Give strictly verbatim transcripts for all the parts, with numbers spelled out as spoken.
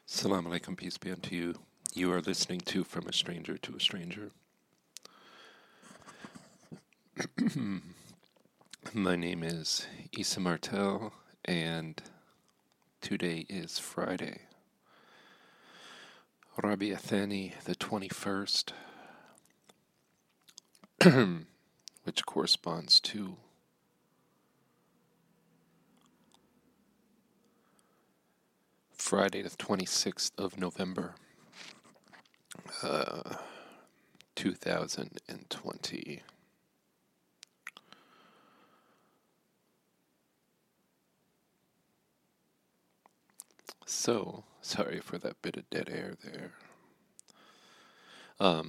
Assalamu alaikum, peace be unto you. You are listening to From a Stranger to a Stranger. My name is Issa Martel, and today is Friday, Rabi Athani, the twenty-first, which corresponds to Friday, the twenty-sixth of November, uh, two thousand twenty. So, sorry for that bit of dead air there. Um,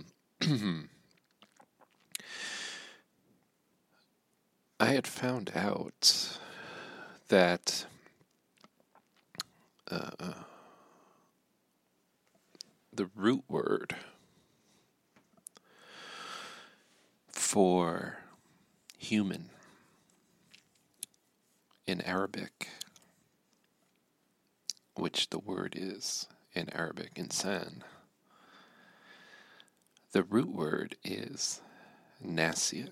I had found out that uh, the root word for human in Arabic, which the word is in Arabic, insan, the root word is nasia.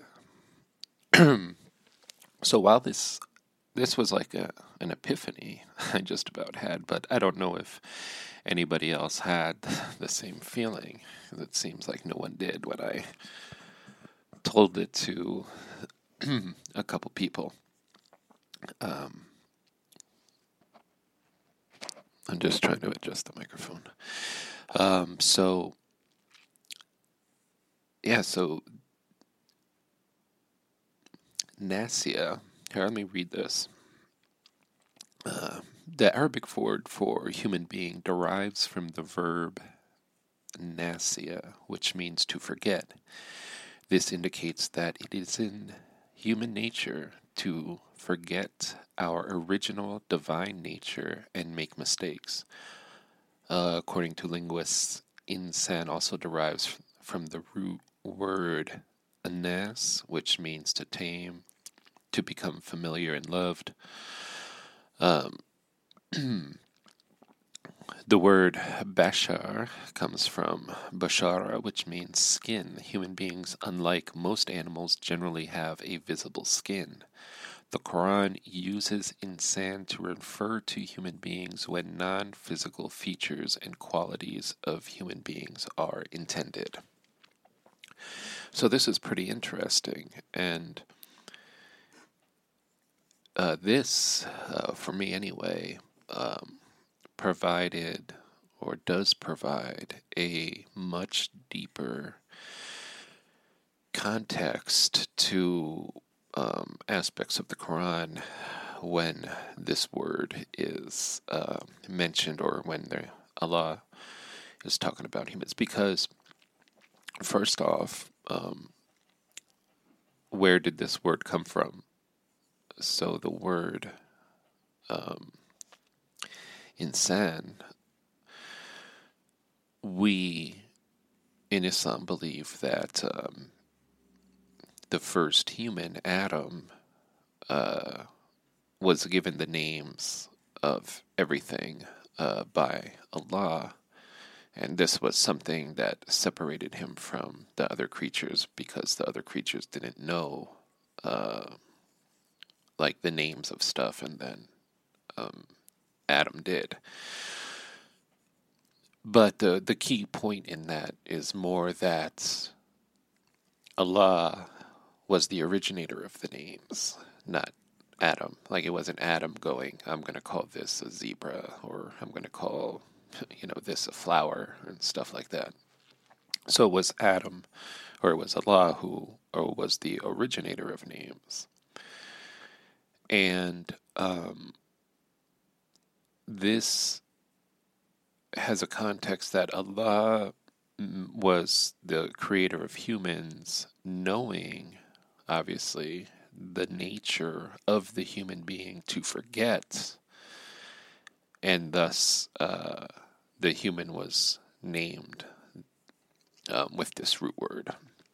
So while this this was like a an epiphany I just about had, but I don't know if anybody else had the same feeling. It seems like no one did when I told it to a couple people. Um, I'm just trying to adjust the microphone. Um, so, yeah, so nasia, here, let me read this. Uh, the Arabic word for human being derives from the verb nasia, which means to forget. This indicates that it is in human nature to forget our original divine nature and make mistakes. Uh, according to linguists, insan also derives from the root word anas, which means to tame, to become familiar and loved. Um, the word bashar comes from bashara, which means skin. Human beings, unlike most animals, generally have a visible skin. The Quran uses insan to refer to human beings when non-physical features and qualities of human beings are intended. So this is pretty interesting, and uh, this, uh, for me anyway, um, provided or does provide a much deeper context to um, aspects of the Quran when this word is uh, mentioned, or when the, Allah is talking about humans. Because, first off, um, where did this word come from? So the word um, insan, we in Islam believe that um, the first human, Adam, uh, was given the names of everything uh, by Allah, and this was something that separated him from the other creatures, because the other creatures didn't know uh, like the names of stuff, and then um, Adam did. But the the key point in that is more that Allah was the originator of the names, not Adam. Like, it wasn't Adam going, I'm going to call this a zebra, or I'm going to call, you know, this a flower, and stuff like that. So it was Adam, or it was Allah, who or was the originator of names. And um, this has a context that Allah was the creator of humans, knowing, obviously, the nature of the human being to forget, and thus uh, the human was named um, with this root word.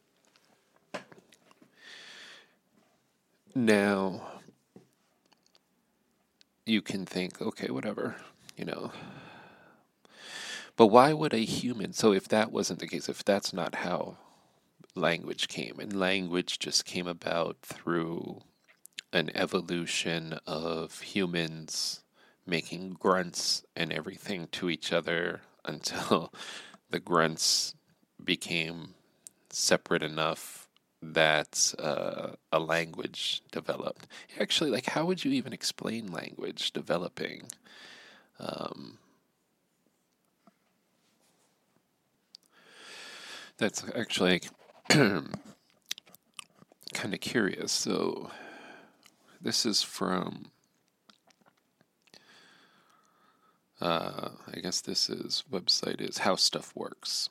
Now, you can think, okay, whatever, you know, But why would a human, so if that wasn't the case, if that's not how language came, and language just came about through an evolution of humans making grunts and everything to each other until the grunts became separate enough that uh, a language developed. Actually, like, how would you even explain language developing? Um, that's actually kind of curious. So, this is from, uh, I guess this is, website is How Stuff Works.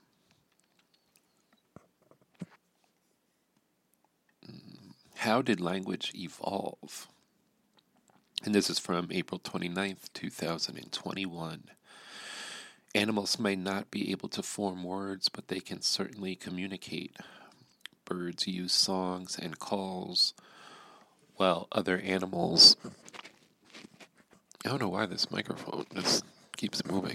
How did language evolve? And this is from April twenty-ninth, two thousand twenty-one. Animals may not be able to form words, but they can certainly communicate. Birds use songs and calls, while other animals... I don't know why this microphone just keeps moving.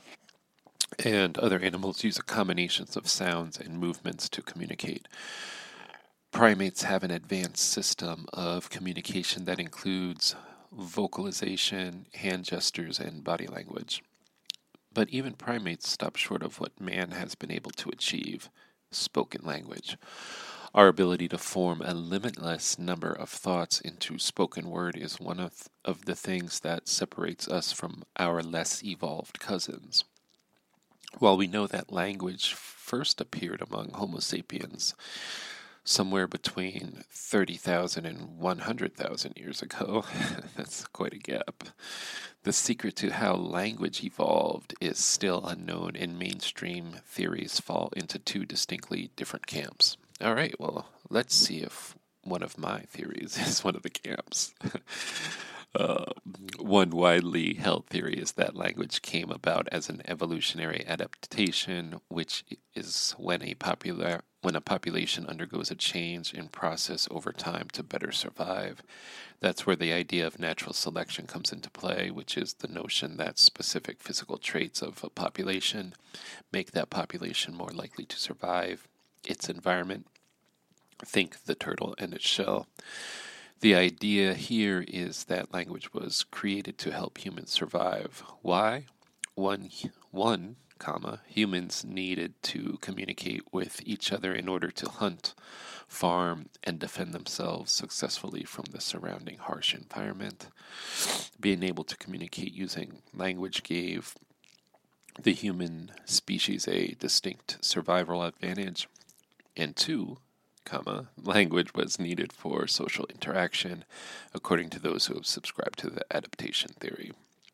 And other animals use a combination of sounds and movements to communicate. Primates have an advanced system of communication that includes vocalization, hand gestures, and body language. But even primates stop short of what man has been able to achieve: spoken language. Our ability to form a limitless number of thoughts into spoken word is one of, of the things that separates us from our less evolved cousins. While we know that language first appeared among Homo sapiens somewhere between thirty thousand and one hundred thousand years ago, that's quite a gap, the secret to how language evolved is still unknown, and mainstream theories fall into two distinctly different camps. All right, well, let's see if one of my theories is one of the camps. Uh, one widely held theory is that language came about as an evolutionary adaptation, which is when a popular when a population undergoes a change in process over time to better survive. That's where the idea of natural selection comes into play, which is the notion that specific physical traits of a population make that population more likely to survive its environment. Think the turtle and its shell. The idea here is that language was created to help humans survive. Why? One, one, comma, humans needed to communicate with each other in order to hunt, farm, and defend themselves successfully from the surrounding harsh environment. Being able to communicate using language gave the human species a distinct survival advantage. And two, comma, language was needed for social interaction, according to those who have subscribed to the adaptation theory.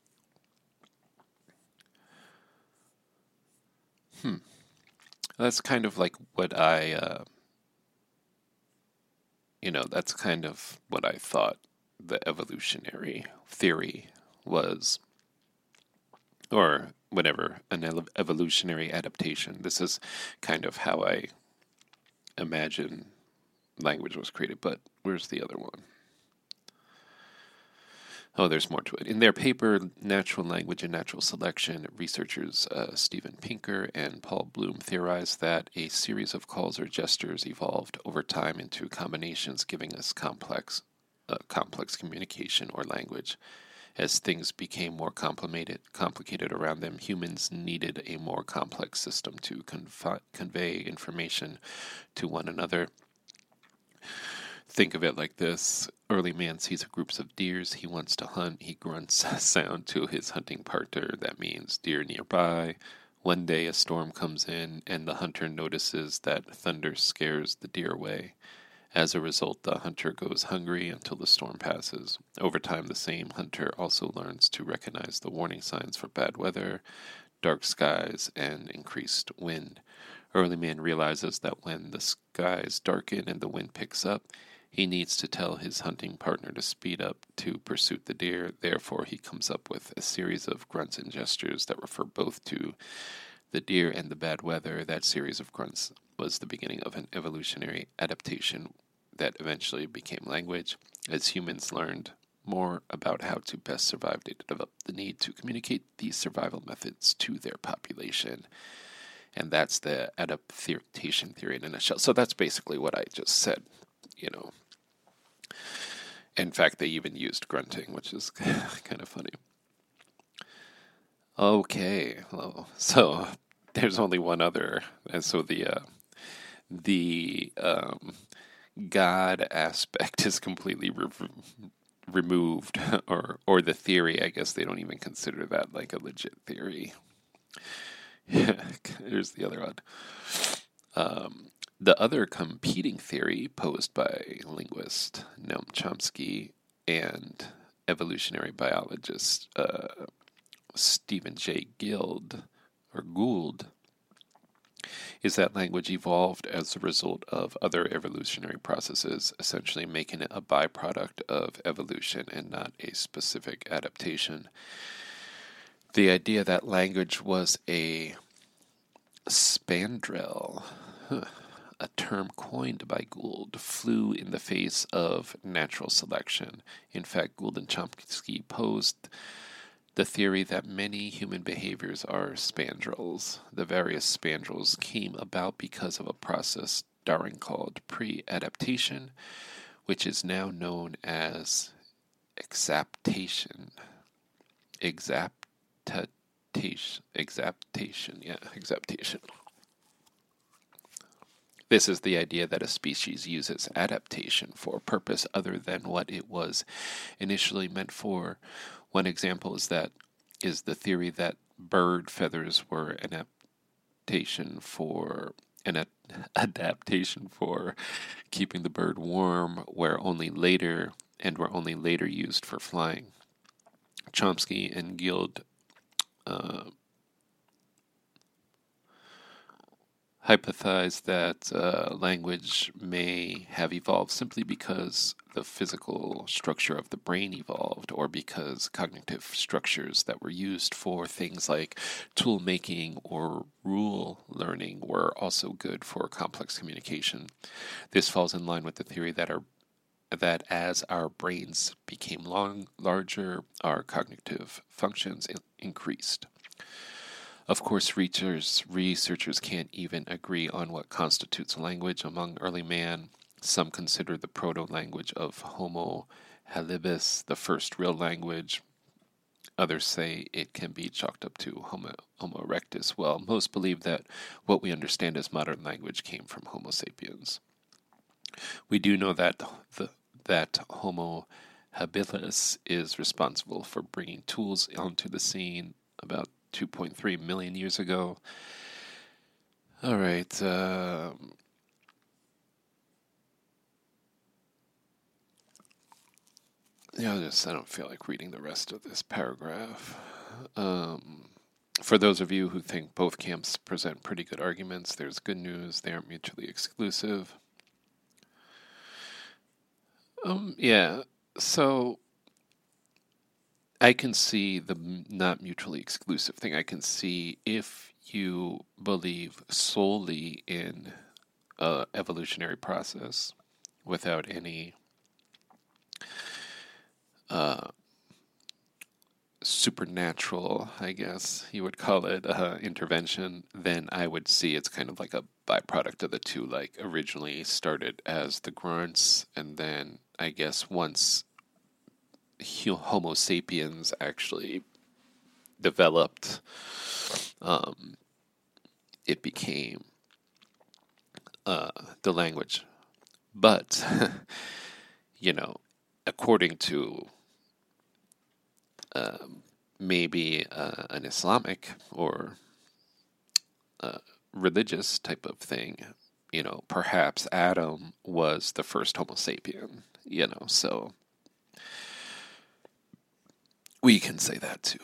Hmm. That's kind of like what I, uh, you know, that's kind of what I thought the evolutionary theory was, or whatever, an evolutionary adaptation. This is kind of how I imagine language was created, but where's the other one? Oh, there's more to it. In their paper, Natural Language and Natural Selection, researchers uh, Steven Pinker and Paul Bloom theorized that a series of calls or gestures evolved over time into combinations, giving us complex, uh, complex communication or language. As things became more complicated, complicated around them, humans needed a more complex system to conf- convey information to one another. Think of it like this. Early man sees groups of deers he wants to hunt. He grunts a sound to his hunting partner. That means deer nearby. One day a storm comes in, and the hunter notices that thunder scares the deer away. As a result, the hunter goes hungry until the storm passes. Over time, the same hunter also learns to recognize the warning signs for bad weather, dark skies, and increased wind. Early man realizes that when the skies darken and the wind picks up, he needs to tell his hunting partner to speed up to pursue the deer. Therefore, he comes up with a series of grunts and gestures that refer both to the deer and the bad weather. That series of grunts was the beginning of an evolutionary adaptation that eventually became language. As humans learned more about how to best survive. They developed the need to communicate these survival methods to their population. And that's the adaptation theory in a nutshell. So that's basically what I just said, you know. In fact, they even used grunting, which is kind of funny. Okay, well, so there's only one other. And so the uh, the um, God aspect is completely re- removed, or or the theory. I guess they don't even consider that like a legit theory. Yeah, here's the other one. Um, the other competing theory posed by linguist Noam Chomsky and evolutionary biologist uh, Stephen Jay Guild or Gould is that language evolved as a result of other evolutionary processes, essentially making it a byproduct of evolution and not a specific adaptation. The idea that language was a spandrel, huh, a term coined by Gould, flew in the face of natural selection. In fact, Gould and Chomsky posed the theory that many human behaviors are spandrels. The various spandrels came about because of a process Darwin called pre-adaptation, which is now known as exaptation. Exaptation. Exaptation. Yeah, exaptation. This is the idea that a species uses adaptation for a purpose other than what it was initially meant for. One example is that is the theory that bird feathers were an adaptation for an ad- adaptation for keeping the bird warm, where only later and were only later used for flying. Chomsky and Guild uh, hypothesized that uh, language may have evolved simply because the physical structure of the brain evolved, or because cognitive structures that were used for things like tool making or rule learning were also good for complex communication. This falls in line with the theory that our that as our brains became long, larger, our cognitive functions in- increased. Of course, researchers, researchers can't even agree on what constitutes language among early man. Some consider the proto-language of Homo habilis the first real language. Others say it can be chalked up to Homo, Homo erectus, while most believe that what we understand as modern language came from Homo sapiens. We do know that the, that Homo habilis is responsible for bringing tools onto the scene about two point three million years ago. All right. Um, yeah, I just I don't feel like reading the rest of this paragraph. Um, for those of you who think both camps present pretty good arguments, there's good news. They aren't mutually exclusive. Um, yeah. So I can see the not mutually exclusive thing. I can see if you believe solely in a evolutionary process without any uh, supernatural, I guess you would call it, uh, intervention, then I would see it's kind of like a byproduct of the two. Like originally started as the grunts, and then I guess once Homo sapiens actually developed, um, it became uh, the language. But, you know, according to um, maybe uh, an Islamic or uh, religious type of thing, you know, perhaps Adam was the first Homo sapien, you know, so we can say that too.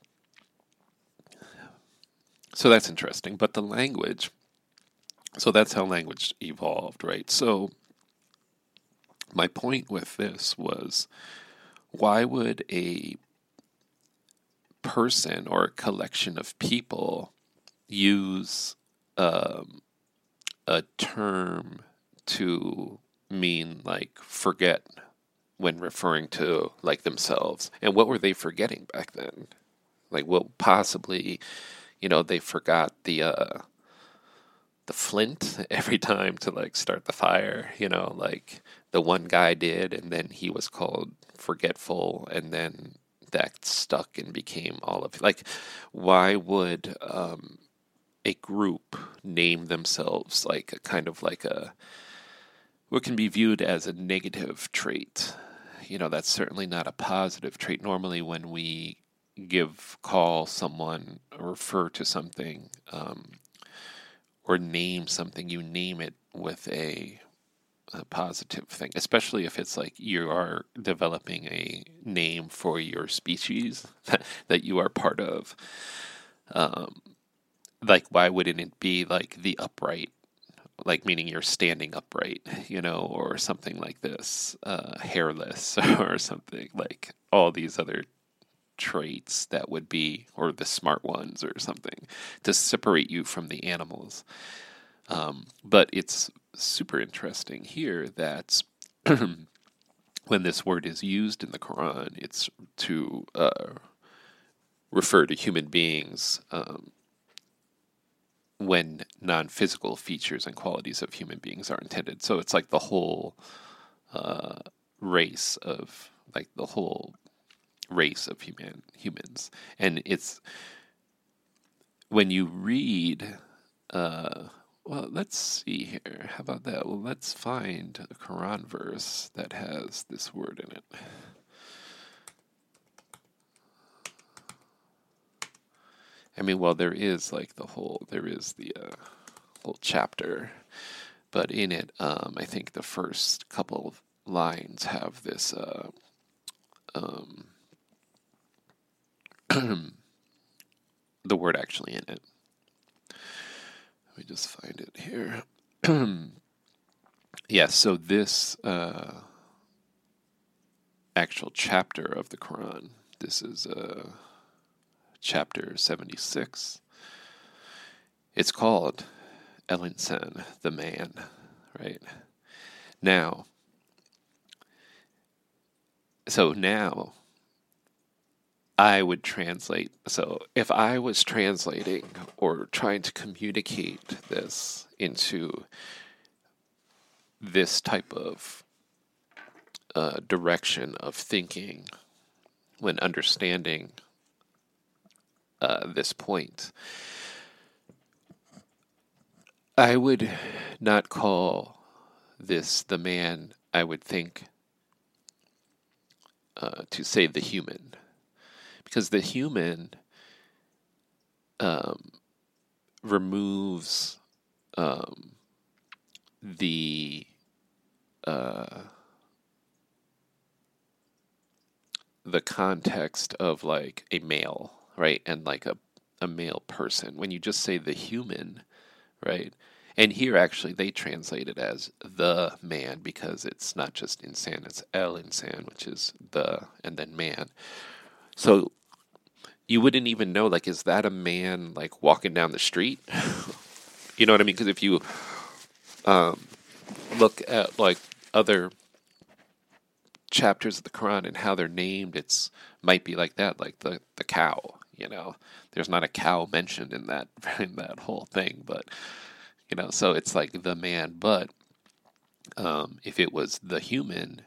So that's interesting. But the language, so that's how language evolved, right? So my point with this was, why would a person or a collection of people use um, a term to mean like forget, when referring to like themselves. And what were they forgetting back then? Like, what possibly, you know, they forgot the uh, the flint every time to like start the fire. You know, like the one guy did, and then he was called forgetful, and then that stuck and became all of like. Why would um, a group name themselves like a kind of like a what can be viewed as a negative trait? You know, that's certainly not a positive trait. Normally, when we give, call someone, or refer to something, um, or name something, you name it with a, a positive thing, especially if it's like you are developing a name for your species that, that you are part of. Um, like, why wouldn't it be like the upright? Like, meaning you're standing upright, you know, or something like this, uh, hairless, or something like all these other traits that would be, or the smart ones or something, to separate you from the animals. Um, but it's super interesting here that when this word is used in the Quran, it's to uh, refer to human beings um, when non-physical features and qualities of human beings are intended. So it's like the whole uh, race of, like the whole race of human humans. And it's, when you read, uh, well, let's see here. How about that? Well, let's find a Quran verse that has this word in it. I mean, well, there is like the whole, there is the uh, whole chapter, but in it, um, I think the first couple of lines have this, uh, um, the word actually in it. Let me just find it here. Yeah, so this uh, actual chapter of the Quran, this is uh, chapter seventy-six. It's called El Insan, the man, right? Now, so now I would translate. So if I was translating or trying to communicate this into this type of uh, direction of thinking when understanding uh, this point, I would not call this the man. I would think uh, to say the human, because the human um, removes um, the uh, the context of like a male, right, and like a a male person. When you just say the human, right, and here actually they translate it as the man because it's not just insan, it's el insan, which is the and then man. So you wouldn't even know, like, is that a man like walking down the street? You know what I mean? Because if you um, look at like other chapters of the Quran and how they're named, it's might be like that, like the the cow. You know, there's not a cow mentioned in that in that whole thing, but you know, so it's like the man. But um, if it was the human,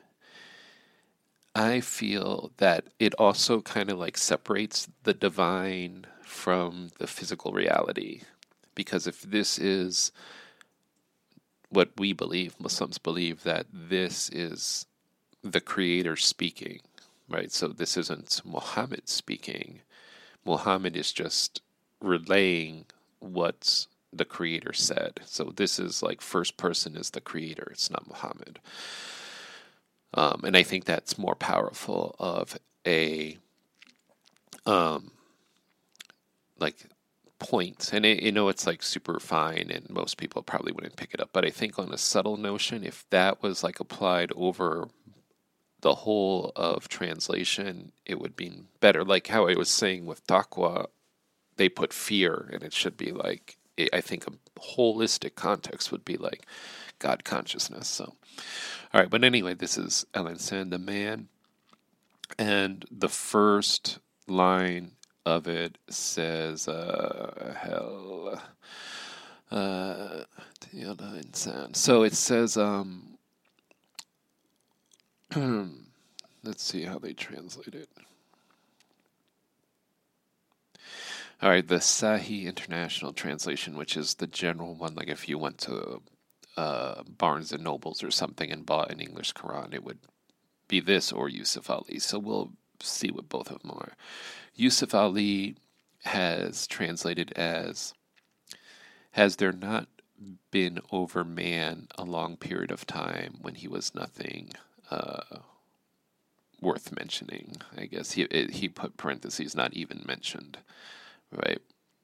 I feel that it also kind of like separates the divine from the physical reality, because if this is what we believe, Muslims believe that this is the Creator speaking, right? So this isn't Muhammad speaking. Muhammad is just relaying what the Creator said. So this is like first person is the Creator. It's not Muhammad. Um, and I think that's more powerful of a um, like point. And it, you know, it's like super fine, and most people probably wouldn't pick it up. But I think on a subtle notion, if that was like applied over the whole of translation, it would be better. Like how I was saying with taqwa, they put fear, and it should be like I think a holistic context would be like God consciousness. So, all right. But anyway, this is Alan Sand, the man. And the first line of it says, uh, hell, uh, so it says, um, let's see how they translate it. All right, the Sahih International Translation, which is the general one, like if you went to uh, Barnes and Nobles or something and bought an English Quran, it would be this or Yusuf Ali. So we'll see what both of them are. Yusuf Ali has translated as, has there not been over man a long period of time when he was nothing uh, worth mentioning? I guess he it, he put parentheses, not even mentioned, right?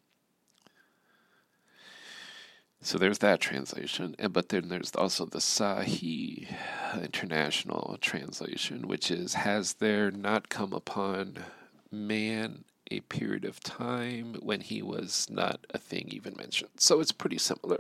So there's that translation, and but then there's also the Sahih International Translation, which is, has there not come upon man a period of time when he was not a thing even mentioned? So it's pretty similar.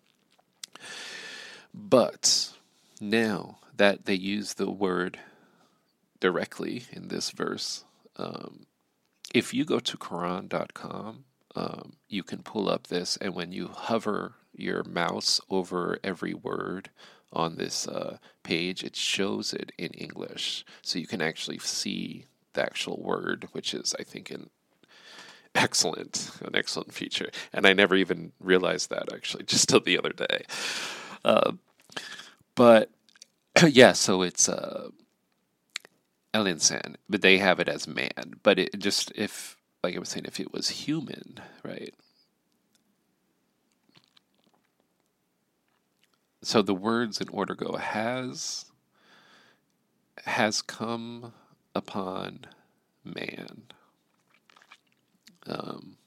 But now that they use the word directly in this verse, um, if you go to Quran dot com, um, you can pull up this, and when you hover your mouse over every word on this uh, page, it shows it in English. So you can actually see the actual word, which is, I think, an excellent, an excellent feature. And I never even realized that, actually, just till the other day. Uh, but, yeah, so it's uh, El Insan, but they have it as man. But it just, if, like I was saying, if it was human, right? So the words in order go, has, has come upon man. Um,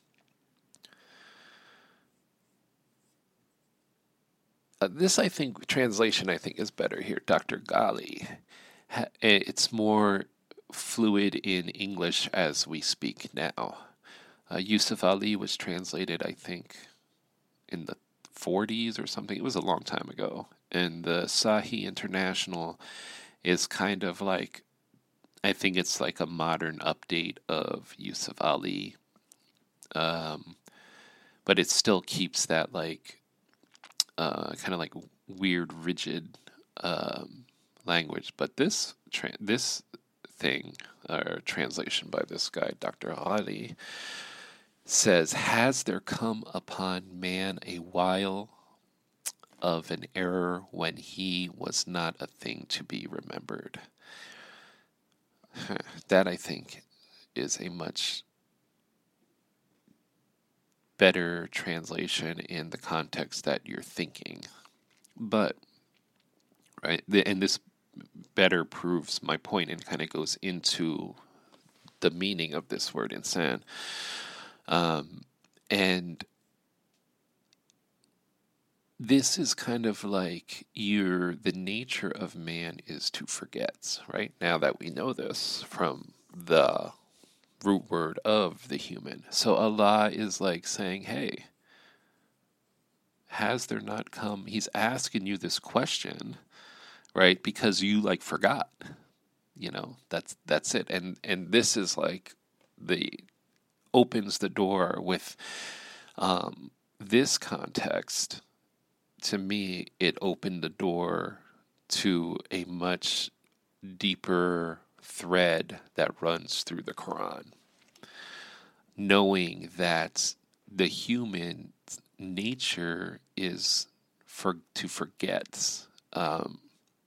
uh, this, I think, translation, I think, is better here. Doctor Ghali. Ha- it's more fluid in English as we speak now. Uh, Yusuf Ali was translated, I think, in the forties or something. It was a long time ago. And the Sahih International is kind of like, I think it's like a modern update of Yusuf Ali. Um, but it still keeps that like, uh, kind of like weird, rigid um, language. But this tra- this thing, or translation by this guy, Doctor Ali, says, has there come upon man a while of an error when he was not a thing to be remembered? That, I think, is a much better translation in the context that you're thinking. But, right, and this better proves my point and kind of goes into the meaning of this word insan. Um, and this is kind of like your the nature of man is to forget, right? Now that we know this from the root word of the human. So Allah is like saying, hey, has there not come? He's asking you this question, right? Because you like forgot, you know, that's, that's it. And, and this is like the, opens the door with, um, this context. To me, it opened the door to a much deeper thread that runs through the Quran. Knowing that the human nature is for to forget, um,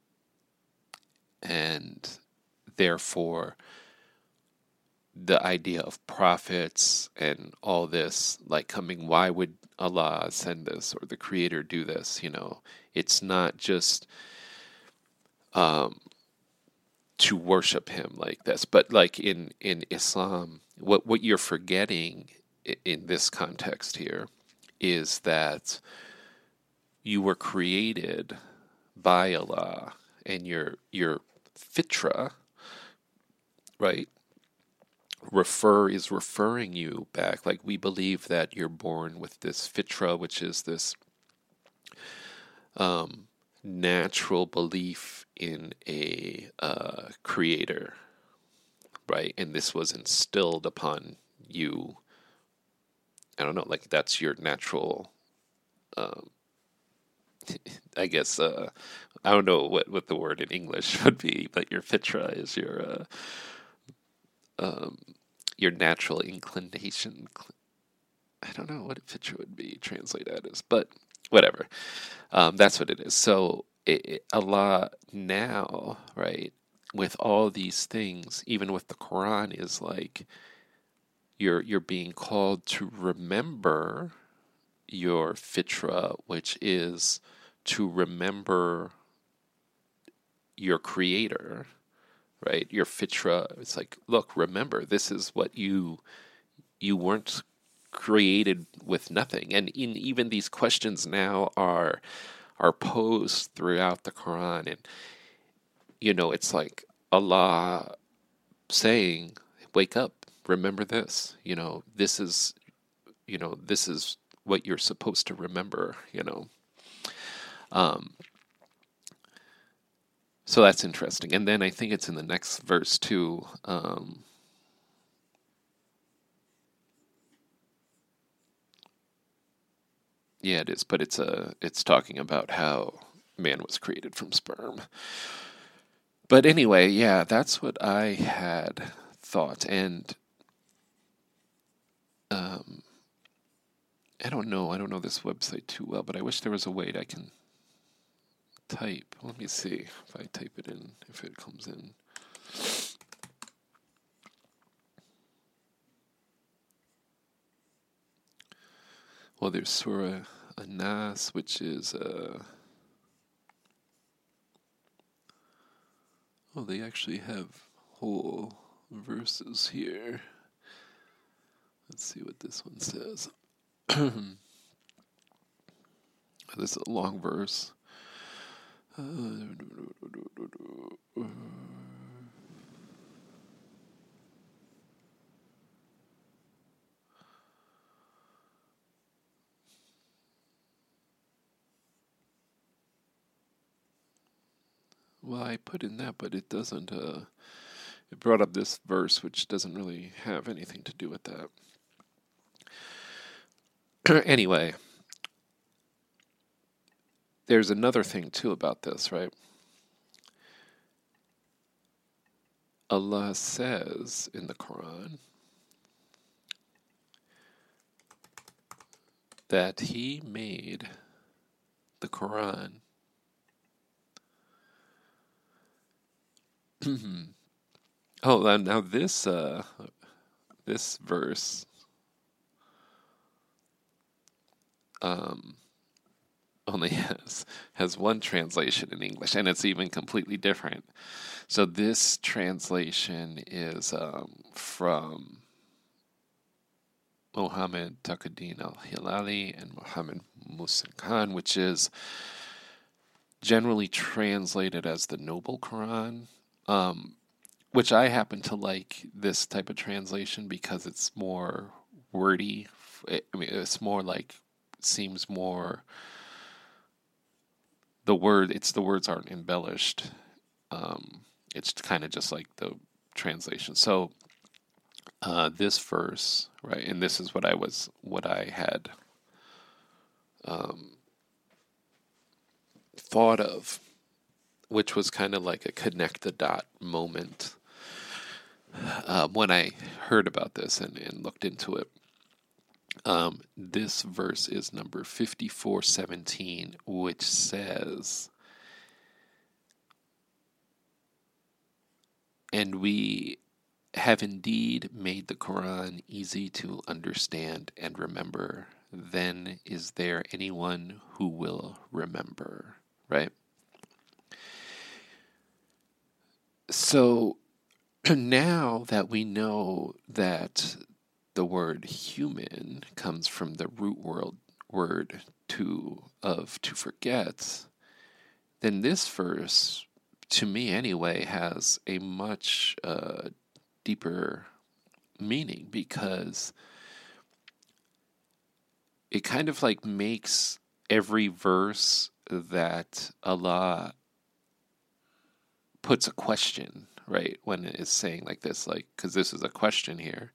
and therefore the idea of prophets and all this, like coming, why would Allah send this or the Creator do this? You know, it's not just um, to worship Him like this, but like in, in Islam, what, what you're forgetting in this context here is that you were created by Allah, and your your fitra, right, refer is referring you back. Like, we believe that you're born with this fitra, which is this um, natural belief in a uh, creator, right? And this was instilled upon you. I don't know, like that's your natural, um, I guess, uh, I don't know what, what the word in English would be, but your fitra is your, uh, um, your natural inclination. I don't know what a fitra would be translated as, but whatever. Um, that's what it is. So it, it, Allah now, right, with all these things, even with the Quran, is like you're you're being called to remember your fitra, which is to remember your creator, right? Your fitra. It's like, look, remember, this is what you you weren't created with nothing. And in even these questions now are are posed throughout the Quran, and you know, it's like Allah saying, wake up, remember this, you know, this is, you know, this is what you're supposed to remember, you know. Um, so that's interesting. And then I think it's in the next verse too. Um, yeah, it is, but it's a, it's talking about how man was created from sperm. But anyway, yeah, that's what I had thought. And um, I don't know. I don't know this website too well, but I wish there was a way that I can type. Let me see if I type it in, if it comes in. Well, there's Surah An-Nas, which is, uh, oh, they actually have whole verses here. Let's see what this one says. This is a long verse. Uh, well, I put in that, but it doesn't, uh, it brought up this verse, which doesn't really have anything to do with that. Anyway, there's another thing too about this, right? Allah says in the Quran that He made the Quran oh, and now this uh, this verse um, only has has one translation in English, and it's even completely different. So this translation is um, from Mohammed Taquddin al-Hilali and Mohammed Muhsin Khan, which is generally translated as the Noble Quran, um, which I happen to like this type of translation because it's more wordy. I mean, it's more like, seems more, the word, it's the words aren't embellished. Um, it's kind of just like the translation. So uh, this verse, right, and this is what I was, what I had um, thought of, which was kind of like a connect the dot moment uh, when I heard about this and, and looked into it. Um, this verse is number fifty-four seventeen, which says, and we have indeed made the Quran easy to understand and remember. Then is there anyone who will remember? Right? So now that we know that the word human comes from the root word word to of to forget, then this verse, to me anyway, has a much uh, deeper meaning, because it kind of like makes every verse that Allah puts a question, right, when it is saying like this, like, because this is a question here.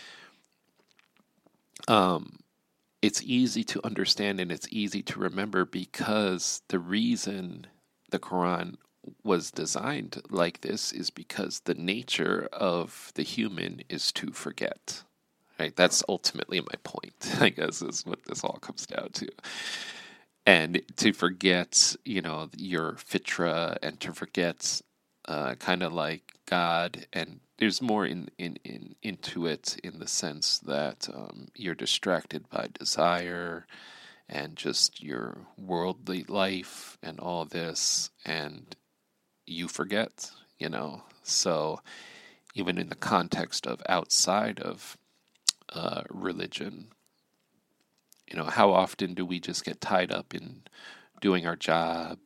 Um, it's easy to understand and it's easy to remember, because the reason the Quran was designed like this is because the nature of the human is to forget. Right? That's ultimately my point, I guess, is what this all comes down to. And to forget, you know, your fitra, and to forget uh, kind of like God. And there's more in, in, in into it, in the sense that um, you're distracted by desire and just your worldly life and all this, and you forget, you know. So even in the context of outside of uh, religion, you know, how often do we just get tied up in doing our job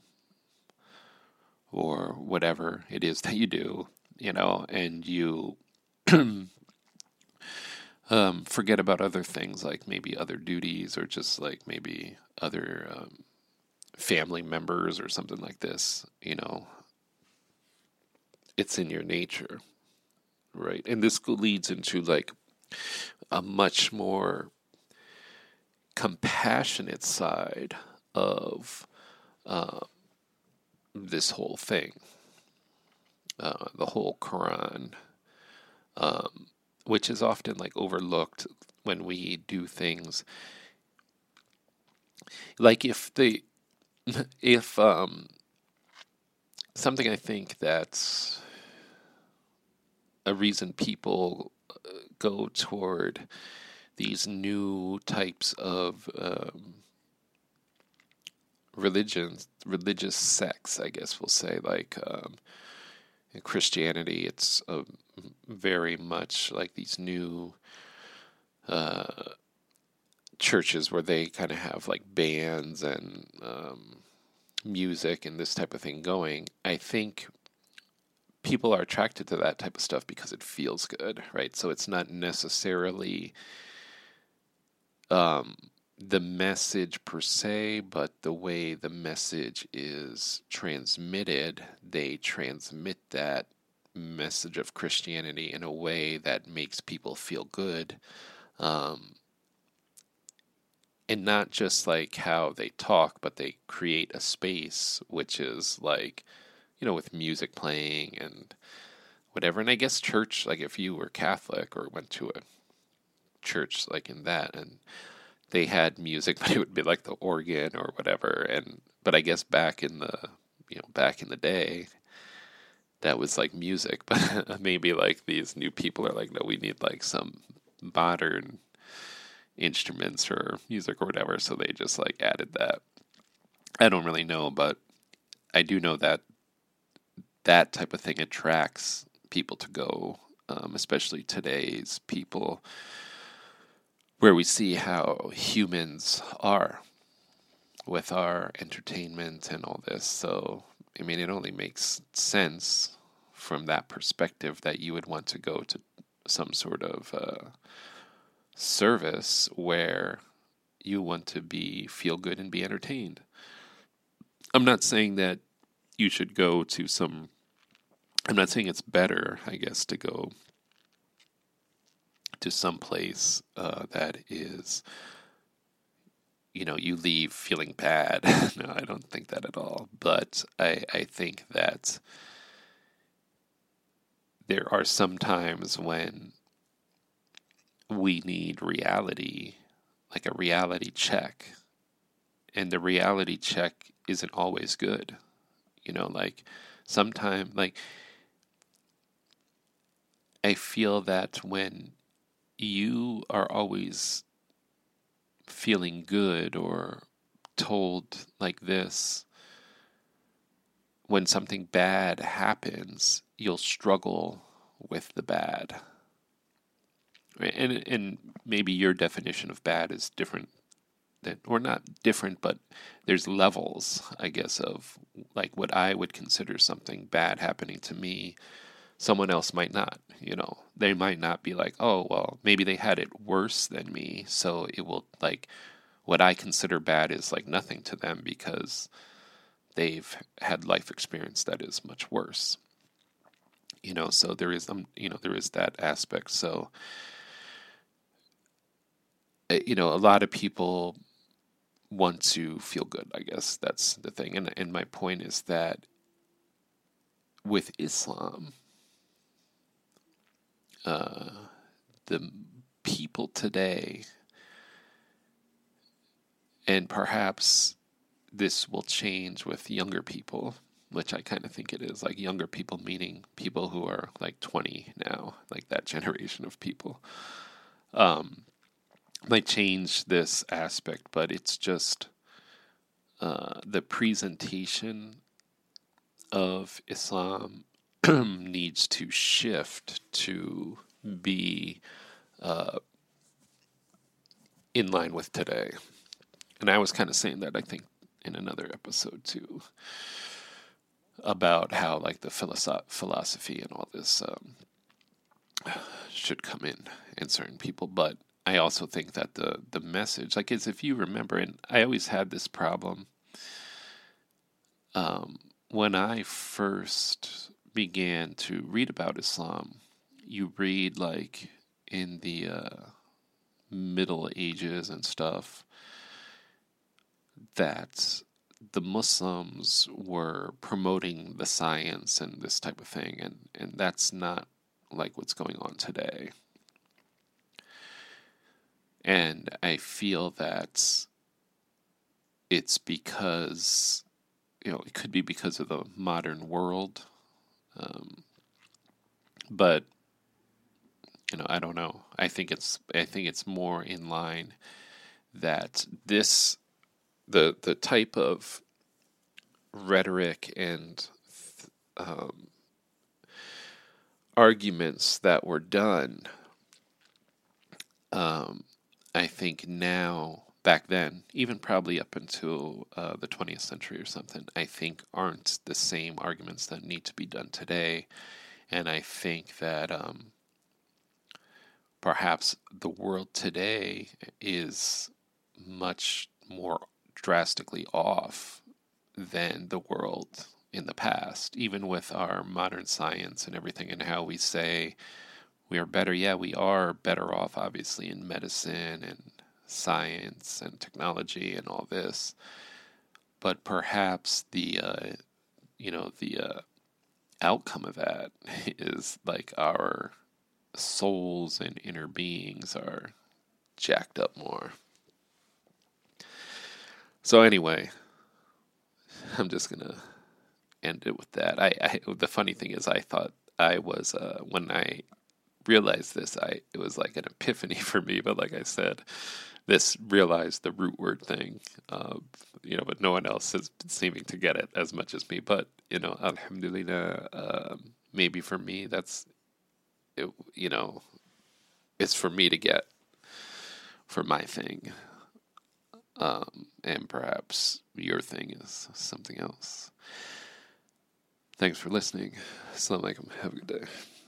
or whatever it is that you do, you know, and you um, forget about other things, like maybe other duties, or just like maybe other um, family members or something like this, you know. It's in your nature, right? And this leads into like a much more compassionate side of uh, this whole thing, uh, the whole Quran, um, which is often like overlooked when we do things. Like if the, if um, something I think that's a reason people go toward these new types of um, religions, religious sects, I guess we'll say, like um, in Christianity, it's uh, very much like these new uh, churches where they kind of have like bands and um, music and this type of thing going. I think people are attracted to that type of stuff because it feels good, right? So it's not necessarily um, the message per se, but the way the message is transmitted. They transmit that message of Christianity in a way that makes people feel good. Um, and not just like how they talk, but they create a space which is like, you know, with music playing and whatever. And I guess church, like if you were Catholic or went to a church like in that, and they had music, but it would be like the organ or whatever. And but I guess back in the, you know, back in the day, that was like music. But maybe like these new people are like, no, we need like some modern instruments or music or whatever. So they just like added that. I don't really know, but I do know that that type of thing attracts people to go, um, especially today's people, where we see how humans are with our entertainment and all this. So, I mean, it only makes sense from that perspective that you would want to go to some sort of uh, service where you want to be feel good and be entertained. I'm not saying that you should go to some, I'm not saying it's better, I guess, to go to some place uh, that is, you know, you leave feeling bad. No, I don't think that at all. But I, I think that there are some times when we need reality, like a reality check. And the reality check isn't always good. You know, like sometimes, like, I feel that when you are always feeling good or told like this, when something bad happens, you'll struggle with the bad. Right? And and maybe your definition of bad is different than, or not different, but there's levels, I guess, of like what I would consider something bad happening to me. someone else might not, you know. They might not be like, oh, well, maybe they had it worse than me, so it will, like, what I consider bad is like nothing to them because they've had life experience that is much worse. You know, so there is, um, you know, there is that aspect. So, you know, a lot of people want to feel good, I guess that's the thing. And and my point is that with Islam, uh, the people today, and perhaps this will change with younger people, which I kind of think it is, like younger people meaning people who are like twenty now, like that generation of people, um, might change this aspect, but it's just uh, the presentation of Islam needs to shift to be uh, in line with today. And I was kind of saying that, I think, in another episode too, about how like the philosoph- philosophy and all this um, should come in in certain people. But I also think that the the message, like, is if you remember, and I always had this problem um, when I first began to read about Islam. You read like in the uh, Middle Ages and stuff that the Muslims were promoting the science and this type of thing, and, and that's not like what's going on today. And I feel that it's because, you know, it could be because of the modern world, um, but you know, I don't know. I think it's I think it's more in line that this the the type of rhetoric and um, arguments that were done, um, I think now, back then, even probably up until uh, the twentieth century or something, I think aren't the same arguments that need to be done today. And I think that um, perhaps the world today is much more drastically off than the world in the past, even with our modern science and everything, and how we say we are better. Yeah, we are better off, obviously, in medicine and science and technology and all this. But perhaps the, uh, you know, the uh, outcome of that is like our souls and inner beings are jacked up more. So anyway, I'm just gonna end it with that. I, I the funny thing is, I thought I was uh, when I realized this, I it was like an epiphany for me. But like I said, this realized the root word thing, uh, you know. But no one else is seeming to get it as much as me. But you know, alhamdulillah, um, maybe for me, that's it, you know, it's for me to get for my thing. Um, and perhaps your thing is something else. Thanks for listening. Assalamu alaikum. Have a good day.